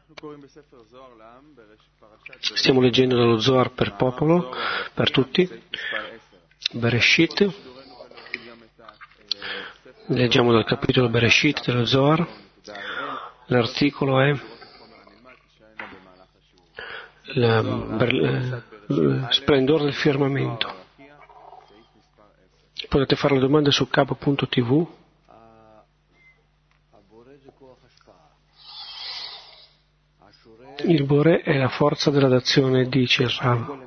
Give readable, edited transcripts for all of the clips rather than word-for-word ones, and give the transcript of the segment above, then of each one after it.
Stiamo leggendo dallo Zohar per popolo, per tutti, Bereshit. Leggiamo dal capitolo Bereshit dello Zohar. L'articolo è splendore del firmamento. Potete fare le domande su capo.tv. Il Bore è la forza della dazione, dice il Rav.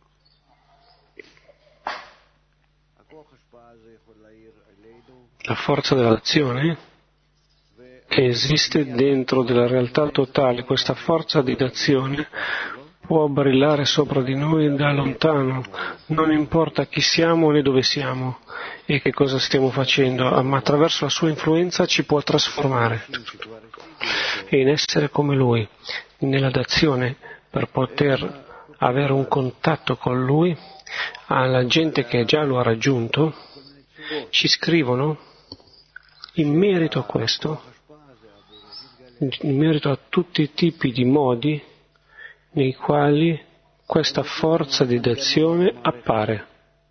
La forza della dazione che esiste dentro della realtà totale, questa forza di dazione può brillare sopra di noi da lontano, non importa chi siamo né dove siamo e che cosa stiamo facendo, ma attraverso la sua influenza ci può trasformare e in essere come Lui, nella dazione, per poter avere un contatto con Lui. Alla gente che già lo ha raggiunto ci scrivono in merito a questo, in merito a tutti i tipi di modi nei quali questa forza di dazione appare.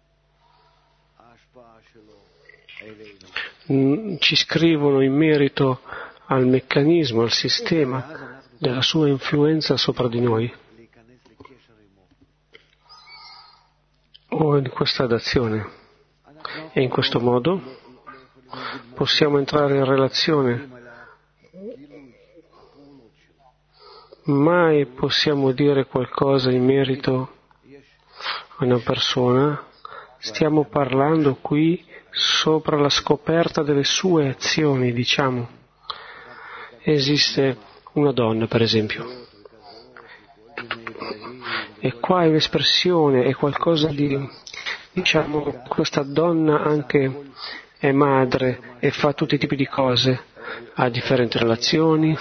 Ci scrivono in merito al meccanismo, al sistema della sua influenza sopra di noi, o in questa dazione. E in questo modo possiamo entrare in relazione. Mai possiamo dire qualcosa in merito a una persona. Stiamo parlando qui sopra la scoperta delle sue azioni, diciamo. Esiste una donna, per esempio, e qua è un'espressione, è qualcosa di, diciamo, questa donna anche è madre e fa tutti i tipi di cose, ha differenti relazioni.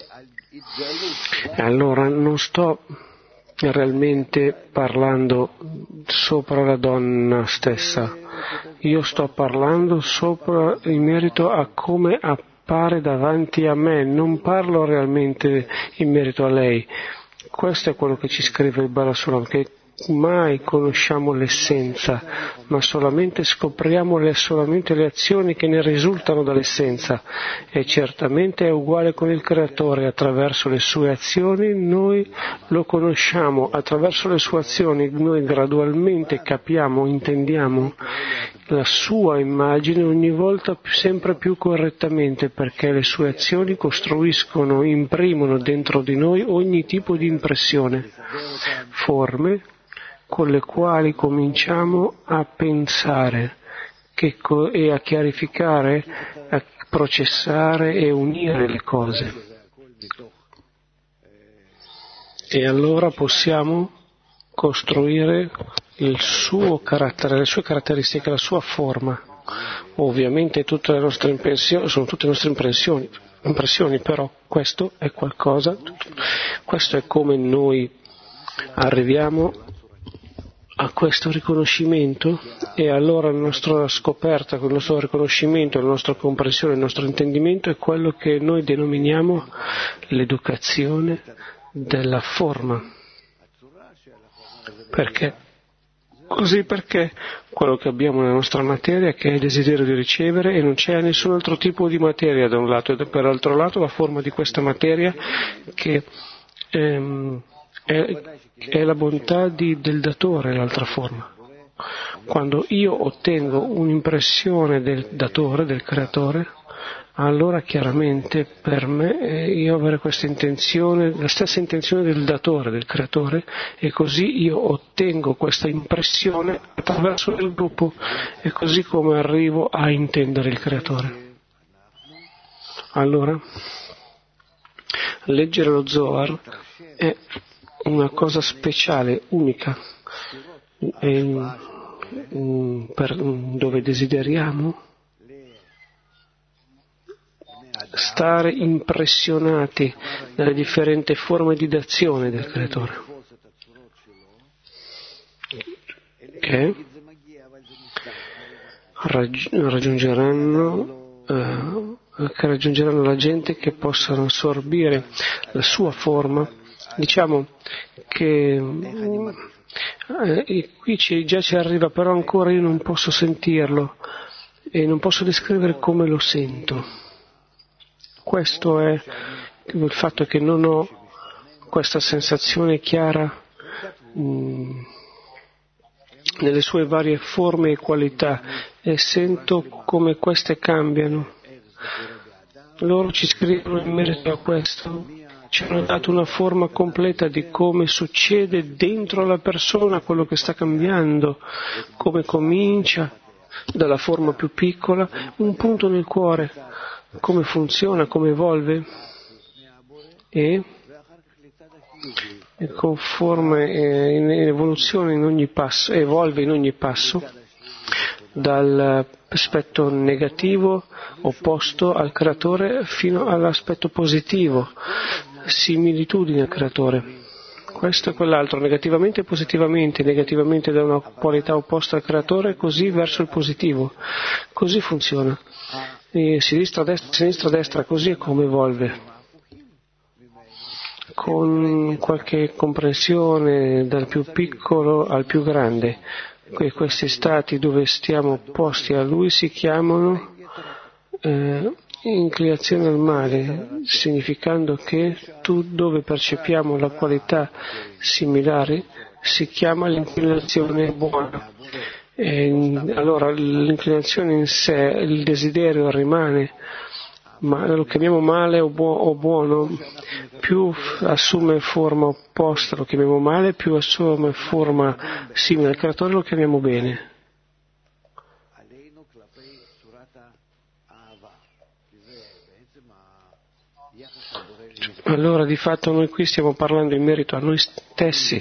E allora non sto realmente parlando sopra la donna stessa, io sto parlando sopra in merito a come appare davanti a me, non parlo realmente in merito a lei. Questo è quello che ci scrive il Baal HaSulam, che mai conosciamo l'essenza, ma solamente scopriamo solamente le azioni che ne risultano dall'essenza, e certamente è uguale con il Creatore. Attraverso le sue azioni noi lo conosciamo, attraverso le sue azioni noi gradualmente capiamo, intendiamo la sua immagine ogni volta sempre più correttamente, perché le sue azioni costruiscono, imprimono dentro di noi ogni tipo di impressione, forme con le quali cominciamo a pensare e a chiarificare, a processare e unire le cose. E allora possiamo costruire il suo carattere, le sue caratteristiche, la sua forma. Ovviamente tutte le nostre impressioni sono tutte le nostre impressioni, però questo è qualcosa, questo è come noi arriviamo a questo riconoscimento, e allora la nostra scoperta, con il nostro riconoscimento, la nostra comprensione, il nostro intendimento è quello che noi denominiamo l'educazione della forma. Perché? Così perché quello che abbiamo nella nostra materia, che è il desiderio di ricevere, e non c'è nessun altro tipo di materia da un lato, e per l'altro lato la forma di questa materia che è la bontà del datore, l'altra forma. Quando io ottengo un'impressione del datore, del creatore, allora chiaramente per me io avere questa intenzione, la stessa intenzione del datore, del creatore, e così io ottengo questa impressione attraverso il gruppo, e così come arrivo a intendere il creatore. Allora, leggere lo Zohar è una cosa speciale, unica, dove desideriamo stare impressionati dalle differenti forme di dazione del Creatore, che raggiungeranno che raggiungeranno la gente, che possano assorbire la sua forma. Diciamo che qui già ci arriva, però ancora io non posso sentirlo e non posso descrivere come lo sento. Questo è il fatto che non ho questa sensazione chiara nelle sue varie forme e qualità, e sento come queste cambiano. Loro ci scrivono in merito a questo, ci hanno dato una forma completa di come succede dentro la persona quello che sta cambiando, come comincia dalla forma più piccola, un punto nel cuore, come funziona, come evolve e con forme in evoluzione in ogni passo, evolve in ogni passo, dall'aspetto negativo opposto al creatore fino all'aspetto positivo, similitudine al creatore. Questo e quell'altro, negativamente e positivamente, negativamente da una qualità opposta al creatore, così verso il positivo. Così funziona. E sinistra, destra, così è come evolve. Con qualche comprensione dal più piccolo al più grande. Questi stati dove stiamo posti a lui si chiamano inclinazione al male, significando che dove percepiamo la qualità similare si chiama l'inclinazione buona. Allora l'inclinazione in sé, il desiderio rimane, ma lo chiamiamo male o buono, più assume forma opposta lo chiamiamo male, più assume forma simile al creatore lo chiamiamo bene. Allora di fatto noi qui stiamo parlando in merito a noi stessi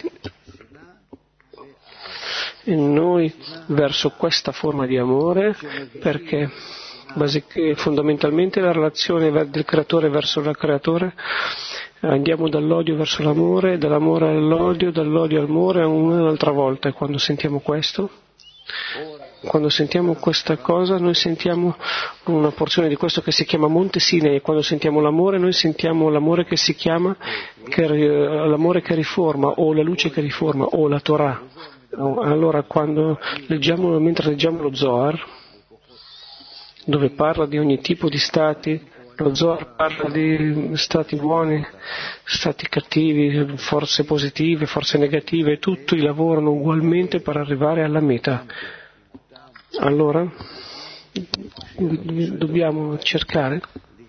e noi verso questa forma di amore, perché fondamentalmente la relazione del creatore verso il creatore, andiamo dall'odio verso l'amore, dall'amore all'odio, dall'odio all'amore una e un'altra volta. E quando sentiamo questo, quando sentiamo questa cosa, noi sentiamo una porzione di questo che si chiama Monte Sinai. Quando sentiamo l'amore, noi sentiamo l'amore che si chiama l'amore che riforma, o la luce che riforma, o la Torah. Allora mentre leggiamo lo Zohar, dove parla di ogni tipo di stati, lo Zohar parla di stati buoni, stati cattivi, forze positive, forze negative, tutti lavorano ugualmente per arrivare alla meta. Allora dobbiamo cercare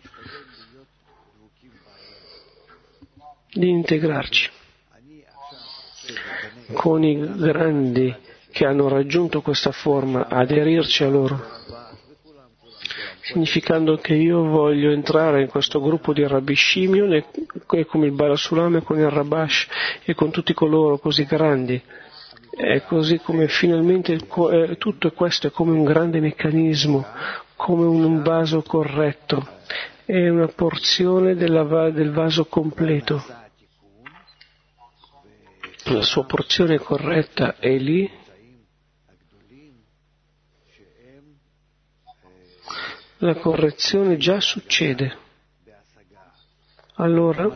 di integrarci con i grandi che hanno raggiunto questa forma, aderirci a loro, significando che io voglio entrare in questo gruppo di Rabbi Shimon e come il Barasulam e con il Rabash e con tutti coloro così grandi. È così come finalmente tutto questo è come un grande meccanismo, come un vaso corretto, è una porzione del vaso completo. La sua porzione corretta è lì, la correzione già succede. Allora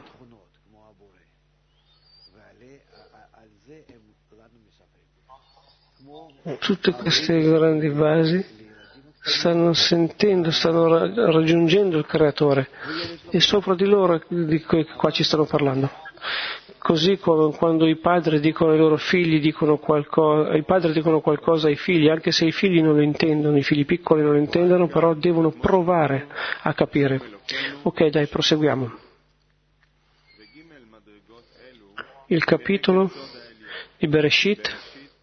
tutte queste grandi vasi stanno raggiungendo il creatore e sopra di loro di cui qua ci stanno parlando. Così come quando i padri dicono ai loro figli, i padri dicono qualcosa ai figli, anche se i figli non lo intendono, i figli piccoli non lo intendono, però devono provare a capire. Ok, dai, proseguiamo. Il capitolo di Bereshit,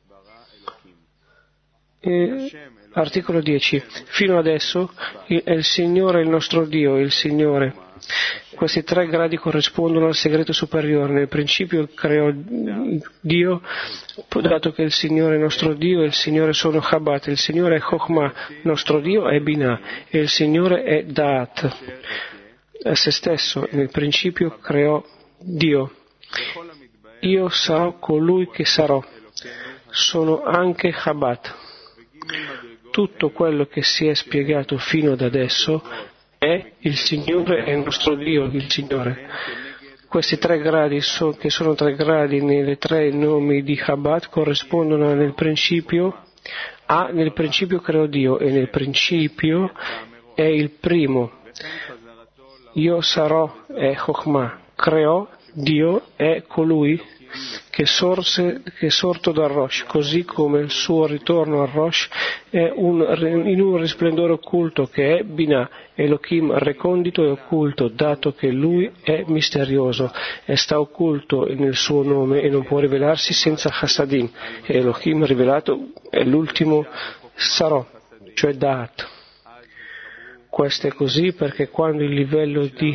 articolo 10. Fino adesso è il Signore il nostro Dio, il Signore. Questi tre gradi corrispondono al segreto superiore. Nel principio creò Dio, dato che il Signore è nostro Dio e il Signore sono Chabad, il Signore è Chokhmah, nostro Dio è Binah e il Signore è Da'at. A se stesso, nel principio creò Dio. Io sarò colui che sarò. Sono anche Chabad. Tutto quello che si è spiegato fino ad adesso è il Signore, è il nostro Dio, il Signore. Questi 3 gradi, che sono 3 gradi nei 3 nomi di Chabad, corrispondono nel principio creò Dio, e nel principio è il primo. Io sarò è Chokhmah, creò Dio è colui che è sorto dal Rosh, così come il suo ritorno al Rosh è in un risplendore occulto che è Binah, Elohim recondito e occulto, dato che lui è misterioso e sta occulto nel suo nome e non può rivelarsi senza Chassadim. Elohim rivelato è l'ultimo Sarò, cioè Da'at. Questo è così perché quando il livello di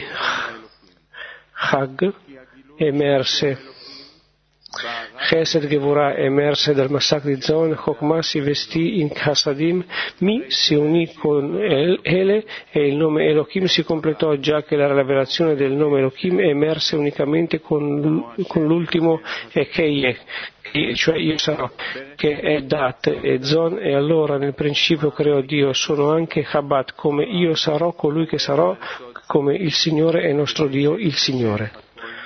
Chag emerse, Chesed Gevurah emerse dal massacro di Zon, Chokhmah si vestì in Chassadim, Mi si unì con Ele e il nome Elohim si completò, già che la rivelazione del nome Elohim emerse unicamente con l'ultimo Ekeye, cioè io sarò, che è Dat e Zon, e allora nel principio creò Dio, sono anche Chabad, come io sarò colui che sarò, come il Signore è nostro Dio, il Signore.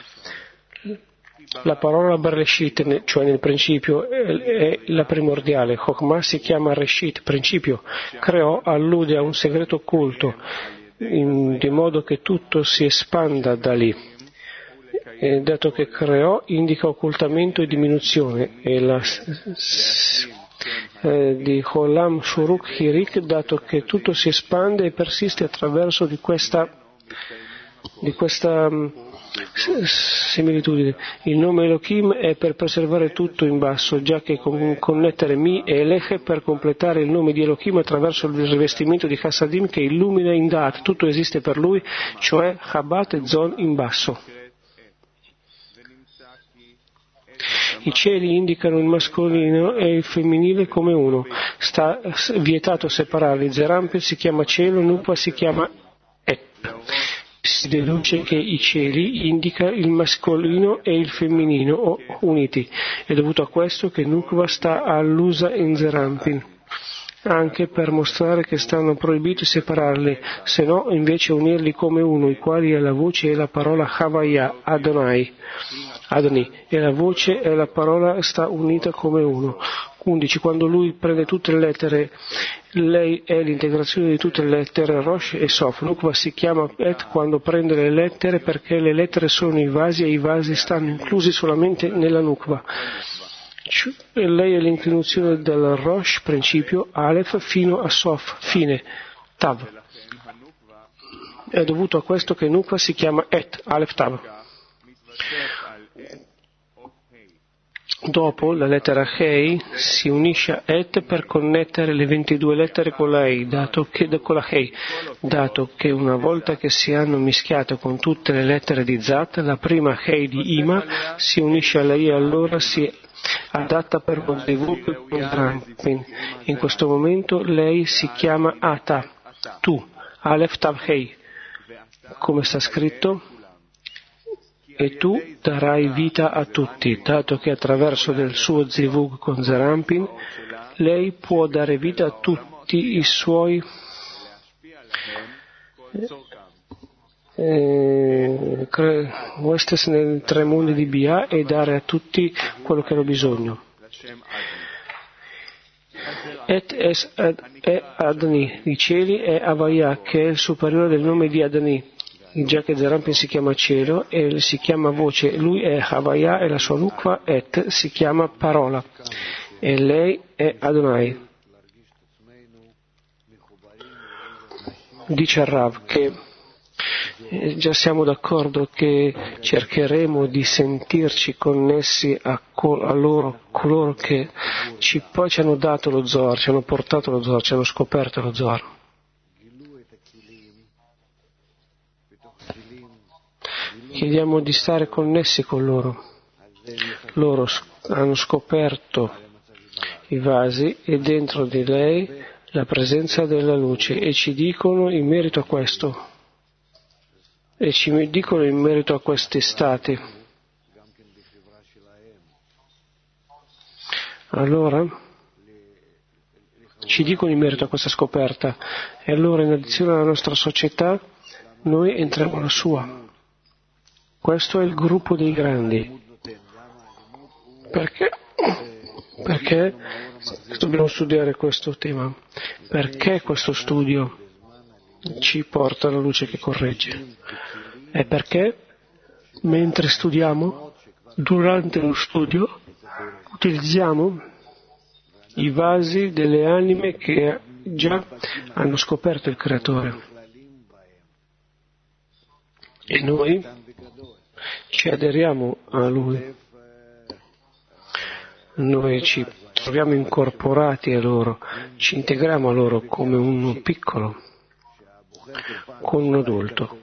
La parola Bereshit, cioè nel principio, è la primordiale. Chokhmah si chiama Reshit, principio. Creò allude a un segreto occulto, di modo che tutto si espanda da lì. E dato che creò indica occultamento e diminuzione, e la di Cholam Shuruk Hirik, dato che tutto si espande e persiste attraverso di questa similitudine. Il nome Elohim è per preservare tutto in basso, già che connettere Mi e Eleche per completare il nome di Elohim attraverso il rivestimento di Chassadim che illumina in Da'at, tutto esiste per lui, cioè Chabad e Zon in basso. I cieli indicano il mascolino e il femminile come uno. Sta vietato separarli. Zerampel si chiama cielo, Nukva si chiama Et. Si deduce che i cieli indica il mascolino e il femminino uniti. È dovuto a questo che Nukva sta all'usa in Zerampin, anche per mostrare che stanno proibiti separarli, se no invece unirli come uno, i quali è la voce e la parola Havaya, Adonai, e la voce e la parola sta unita come uno. 11. Quando lui prende tutte le lettere, lei è l'integrazione di tutte le lettere Rosh e Sof. Nukva si chiama Et quando prende le lettere perché le lettere sono i vasi e i vasi stanno inclusi solamente nella Nukva. Lei è l'inclinazione dal Rosh, principio, Aleph, fino a Sof, fine, Tav. È dovuto a questo che Nukva si chiama Et, Aleph, Tav. Dopo la lettera Hei si unisce a Et per connettere le 22 lettere con la Hei, con la Hei, dato che una volta che si hanno mischiato con tutte le lettere di Zat, la prima Hei di Ima si unisce alla Hei, allora si adatta per lo Zevuk con Rampin. In questo momento lei si chiama Ata, tu, Aleph Tav Hei, come sta scritto, e tu darai vita a tutti, dato che attraverso del suo Zivug con Zerampin lei può dare vita a tutti i suoi Westes nei 3 mondi di Bia e dare a tutti quello che hanno bisogno. È Adani, i cieli, è Havaya, che è il superiore del nome di Adani, già che Zerampin si chiama cielo e si chiama voce, lui è Havaya e la sua Nukva Et si chiama parola e lei è Adonai. Dice Rav che già siamo d'accordo che cercheremo di sentirci connessi a coloro che poi ci hanno dato lo Zohar, ci hanno portato lo Zohar, ci hanno scoperto lo Zohar. Chiediamo di stare connessi con loro. Loro hanno scoperto i vasi e dentro di lei la presenza della luce e ci dicono in merito a questo. E ci dicono in merito a questi stati. Allora ci dicono in merito a questa scoperta, e allora in addizione alla nostra società noi entriamo nella sua. Questo è il gruppo dei grandi. Perché dobbiamo studiare questo tema? Perché questo studio ci porta alla luce che corregge? È perché mentre studiamo, durante lo studio, utilizziamo i vasi delle anime che già hanno scoperto il Creatore. E noi ci aderiamo a Lui. Noi ci troviamo incorporati a loro, ci integriamo a loro come uno piccolo, con un adulto.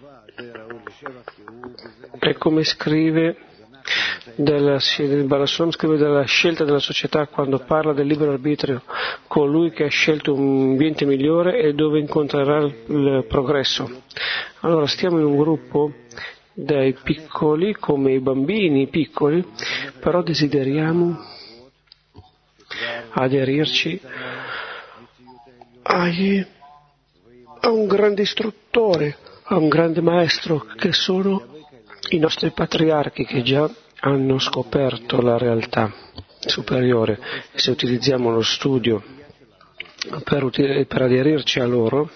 E come scrive Balasson scrive della scelta della società quando parla del libero arbitrio, colui che ha scelto un ambiente migliore e dove incontrerà il progresso. Allora stiamo in un gruppo dai piccoli, come i bambini piccoli, però desideriamo aderirci a un grande istruttore, a un grande maestro, che sono i nostri patriarchi che già hanno scoperto la realtà superiore. E se utilizziamo lo studio per aderirci a loro,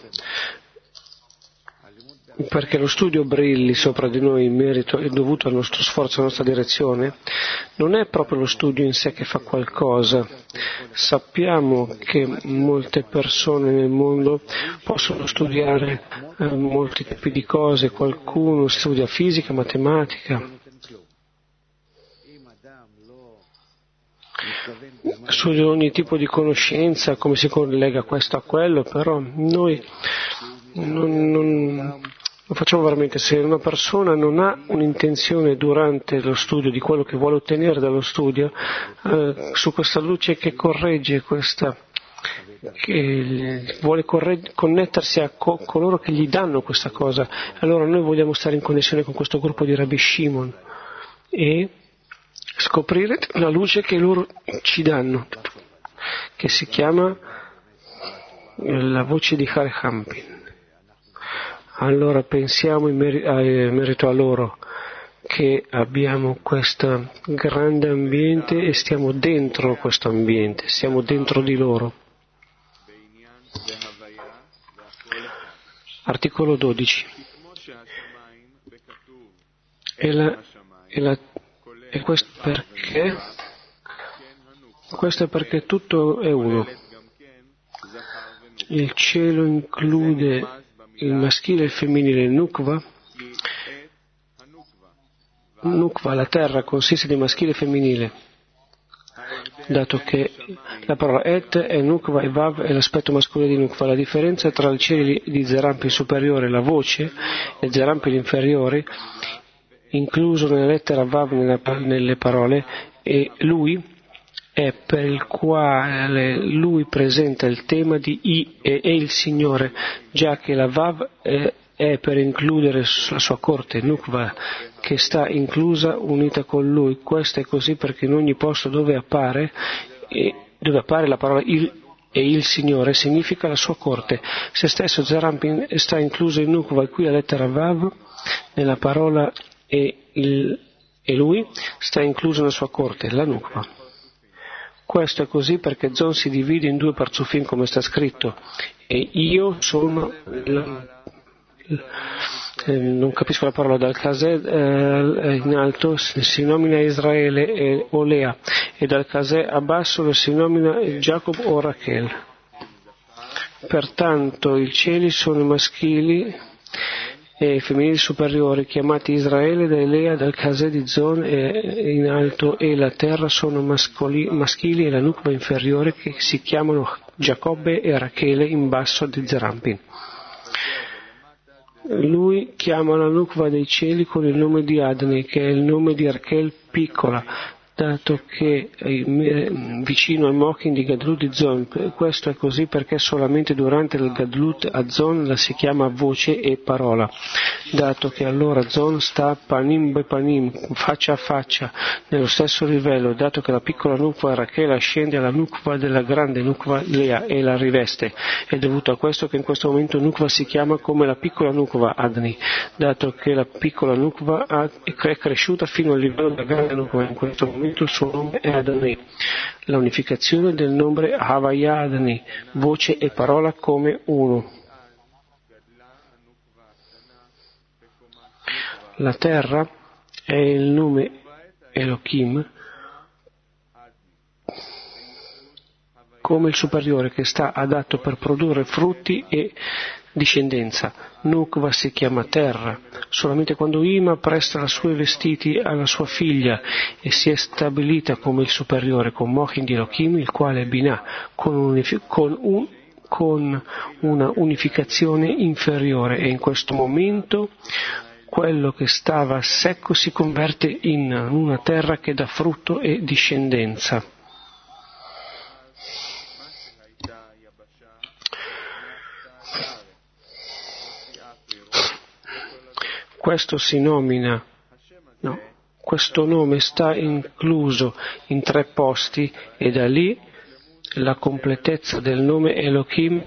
perché lo studio brilli sopra di noi in merito e dovuto al nostro sforzo, alla nostra direzione, non è proprio lo studio in sé che fa qualcosa. Sappiamo che molte persone nel mondo possono studiare molti tipi di cose, qualcuno studia fisica, matematica, studia ogni tipo di conoscenza, come si collega questo a quello, però noi non facciamo veramente. Se una persona non ha un'intenzione durante lo studio di quello che vuole ottenere dallo studio, su questa luce che corregge che vuole connettersi a coloro che gli danno questa cosa, allora noi vogliamo stare in connessione con questo gruppo di Rabbi Shimon e scoprire la luce che loro ci danno, che si chiama la voce di Har Hampin. Allora pensiamo in merito a loro che abbiamo questo grande ambiente e stiamo dentro questo ambiente, siamo dentro di loro. Articolo 12. E questo è perché tutto è uno. Il cielo include il maschile e il femminile Nukva. Nukva, la terra, consiste di maschile e femminile, dato che la parola Et è Nukva e Vav è l'aspetto maschile di Nukva. La differenza tra il cielo di Zerampin superiore, la voce, e Zerampin inferiore, incluso nella lettera Vav nelle parole, e lui è per il quale lui presenta il tema di I e il Signore, già che la Vav è per includere la sua corte, Nukva, che sta inclusa unita con lui. Questo è così perché in ogni posto dove appare la parola il Signore significa la sua corte. Se stesso Zerampin sta incluso in Nukva, e qui la lettera Vav nella parola e lui sta incluso nella sua corte, la Nukva. Questo è così perché Zon si divide in due parzufim, come sta scritto, e io sono non capisco la parola dal Kaseh in alto si nomina Israele e Olea, e dal Kaseh a basso si nomina Jacob o Rachel. Pertanto i cieli sono maschili e i femminili superiori, chiamati Israele da Elea, dal Kaseh di Zon in alto, e la terra sono maschili e la Nukva inferiore, che si chiamano Giacobbe e Rachele in basso di Zerampin. Lui chiama la Nukva dei cieli con il nome di Adnei, che è il nome di Rachel piccola, dato che vicino al Mochin di Gadlut di Zon. Questo è così perché solamente durante il Gadlut a Zon la si chiama voce e parola, dato che allora Zon sta panim be panim, faccia a faccia, nello stesso livello, dato che la piccola Nukva Rachel ascende alla Nukva della grande Nukva Lea e la riveste. È dovuto a questo che in questo momento Nukva si chiama come la piccola Nukva Adni, dato che la piccola Nukva è cresciuta fino al livello della grande Nukva. In questo momento il suo nome è Adni. La unificazione del nome Havaya Adni, voce e parola come uno. La terra è il nome Elohim come il superiore che sta adatto per produrre frutti e discendenza. Nukva si chiama terra solamente quando Ima presta i suoi vestiti alla sua figlia e si è stabilita come il superiore con Mochin di Elohim, il quale è Binah, con una unificazione inferiore, e in questo momento quello che stava secco si converte in una terra che dà frutto e discendenza. Questo nome sta incluso in 3 posti, e da lì la completezza del nome Elohim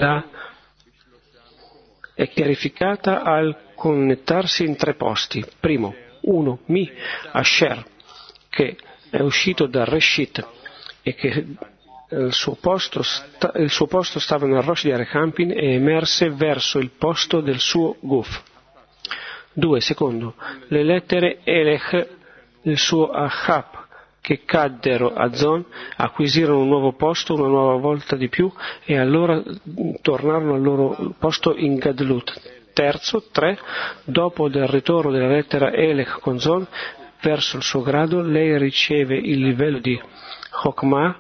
è chiarificata al connettersi in 3 posti. Primo, 1, Mi, Asher, che è uscito dal Reshit e che il suo posto stava nel Rosh di Arechampin e emerse verso il posto del suo Guf. 2. Secondo, le lettere Elech del suo Achap che caddero a Zon acquisirono un nuovo posto una nuova volta di più e allora tornarono al loro posto in Gadlut. Terzo, 3. Dopo del ritorno della lettera Elech con Zon verso il suo grado, lei riceve il livello di Chokmah,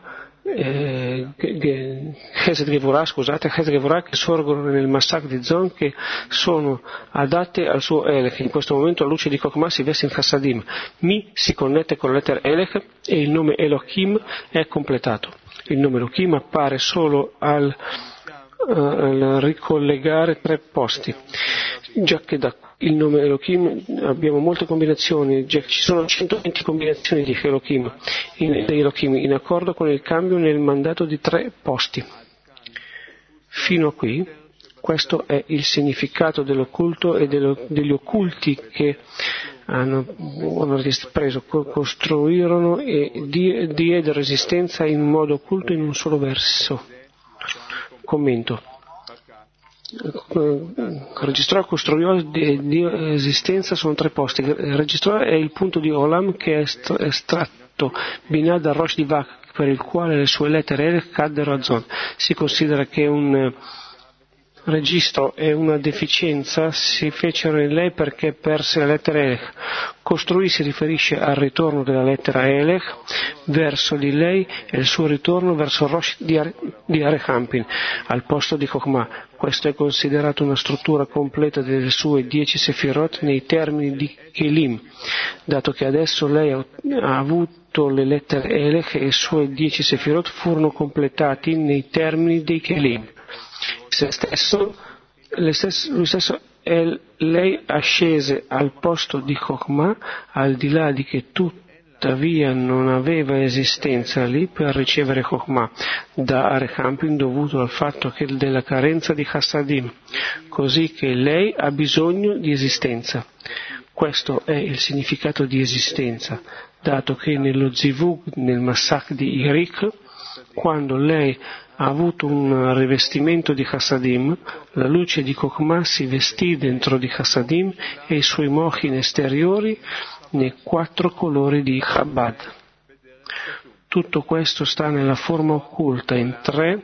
Chesed Gevurah, che sorgono nel Masak di Zon, che sono adatte al suo Elech. In questo momento la luce di Chokmah si veste in Chassadim. Mi si connette con la lettera Elech e il nome Elohim è completato. Il nome Elohim appare solo al ricollegare 3 posti, già che da il nome Elohim abbiamo molte combinazioni, ci sono 120 combinazioni di Elohim in accordo con il cambio nel mandato di 3 posti. Fino a qui, questo è il significato dell'occulto e degli occulti che hanno preso, costruirono e diede resistenza in modo occulto in un solo verso. Commento. Registrò e costruiò di esistenza sono 3 posti. Registrò è il punto di Olam che è estratto Binah dal Rosh di Vak, per il quale le sue lettere caddero a Zon. Si considera che un registro e una deficienza si fecero in lei perché perse la lettera Elech. Costruì si riferisce al ritorno della lettera Elech verso di lei e il suo ritorno verso Rosh di Arechampin al posto di Chokmah. Questo è considerato una struttura completa delle sue 10 Sefirot nei termini di Kelim, dato che adesso lei ha avuto le lettere Elech e i suoi 10 Sefirot furono completati nei termini dei Kelim. Lei ascese al posto di Chokmah, al di là di che tuttavia non aveva esistenza lì per ricevere Chokmah da Arechampin, dovuto al fatto che della carenza di Chassadim, così che lei ha bisogno di esistenza. Questo è il significato di esistenza, dato che nello Zivug, nel Masak di Irik, quando lei ha avuto un rivestimento di Chassadim, la luce di Chokmah si vestì dentro di Chassadim e i suoi mochin esteriori nei 4 colori di Chabad. Tutto questo sta nella forma occulta in tre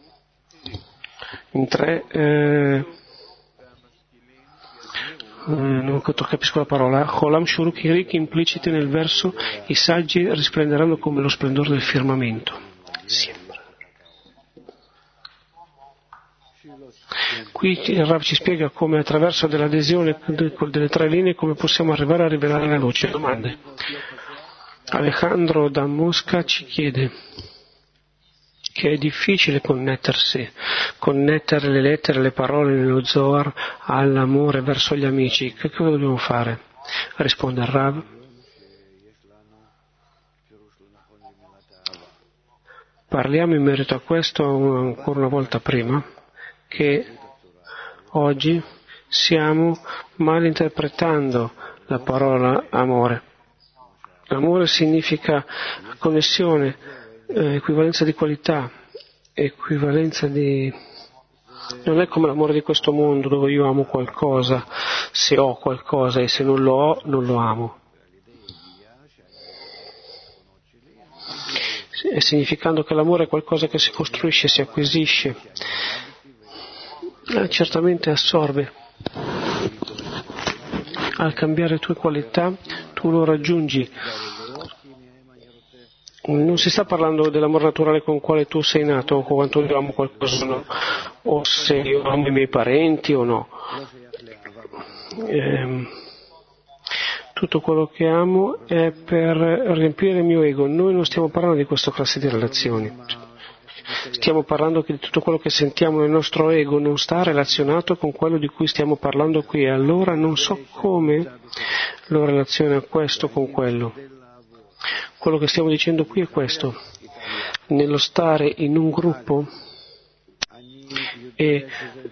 non capisco la parola, Cholam Shuruk Hirik, implicite nel verso: i saggi risplenderanno come lo splendore del firmamento. Sembra. Qui il Rav ci spiega come attraverso dell'adesione delle 3 linee come possiamo arrivare a rivelare la luce. Domande? Alejandro da Mosca ci chiede che è difficile connettere le lettere, le parole nello Zohar all'amore verso gli amici. Che cosa dobbiamo fare? Risponde il Rav. Parliamo in merito a questo ancora una volta prima, che oggi stiamo malinterpretando la parola amore. Amore significa connessione, equivalenza di qualità, equivalenza di... Non è come l'amore di questo mondo dove io amo qualcosa se ho qualcosa e se non lo ho non lo amo. Significando che l'amore è qualcosa che si costruisce, si acquisisce, certamente assorbe. Al cambiare tue qualità tu lo raggiungi. Non si sta parlando dell'amore naturale con il quale tu sei nato, o quanto io amo qualcosa o no, o se io amo i miei parenti o no. Tutto quello che amo è per riempire il mio ego. Noi non stiamo parlando di questa classe di relazioni. Stiamo parlando che di tutto quello che sentiamo nel nostro ego non sta relazionato con quello di cui stiamo parlando qui. Allora non so come lo relaziona questo con quello. Quello che stiamo dicendo qui è questo. Nello stare in un gruppo e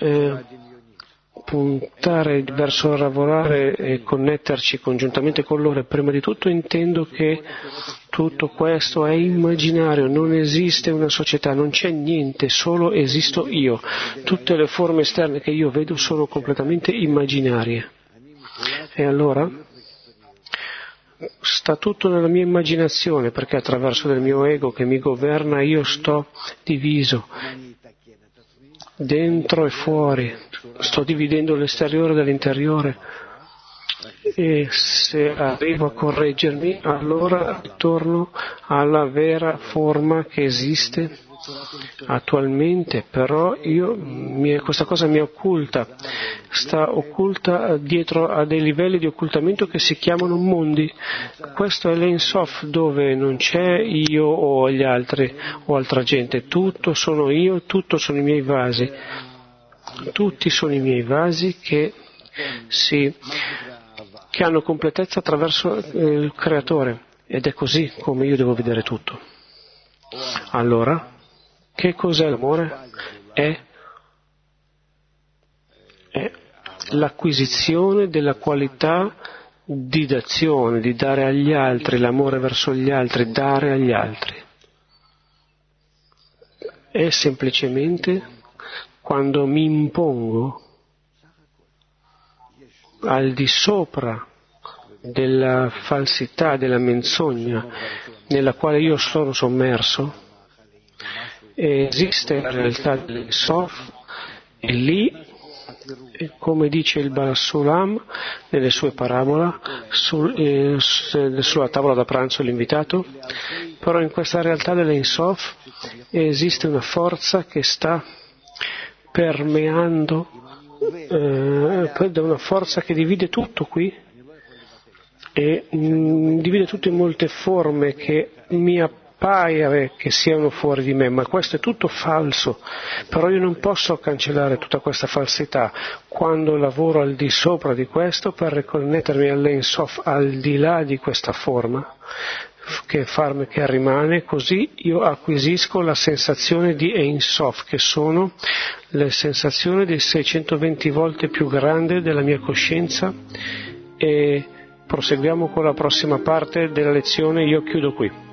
puntare verso lavorare e connetterci congiuntamente con loro, prima di tutto intendo che tutto questo è immaginario, non esiste una società, non c'è niente, solo esisto io. Tutte le forme esterne che io vedo sono completamente immaginarie. E allora sta tutto nella mia immaginazione, perché attraverso del mio ego che mi governa io sto diviso, dentro e fuori, sto dividendo l'esteriore dall'interiore, e se arrivo a correggermi allora torno alla vera forma che esiste attualmente, però questa cosa mi è occulta, sta occulta dietro a dei livelli di occultamento che si chiamano mondi. Questo è l'Ein Sof, dove non c'è io o gli altri o altra gente, tutto sono io, tutto sono i miei vasi, tutti sono i miei vasi che hanno completezza attraverso il Creatore, ed è così come io devo vedere tutto. Allora, che cos'è l'amore? È l'acquisizione della qualità di dazione, di dare agli altri, l'amore verso gli altri, dare agli altri. È semplicemente quando mi impongo al di sopra della falsità, della menzogna nella quale io sono sommerso, esiste la realtà del Sof, e lì, come dice il Baal Sulam nelle sue parabole sulla tavola da pranzo l'invitato, però in questa realtà dell'Ein Sof esiste una forza che sta permeando, una forza che divide tutto qui e divide tutto in molte forme che mi appare che siano fuori di me, ma questo è tutto falso. Però io non posso cancellare tutta questa falsità quando lavoro al di sopra di questo per riconnettermi all'Ein Sof, al di là di questa forma che rimane, così io acquisisco la sensazione di Ein Sof, che sono le sensazioni di 620 volte più grande della mia coscienza. E proseguiamo con la prossima parte della lezione. Io chiudo qui.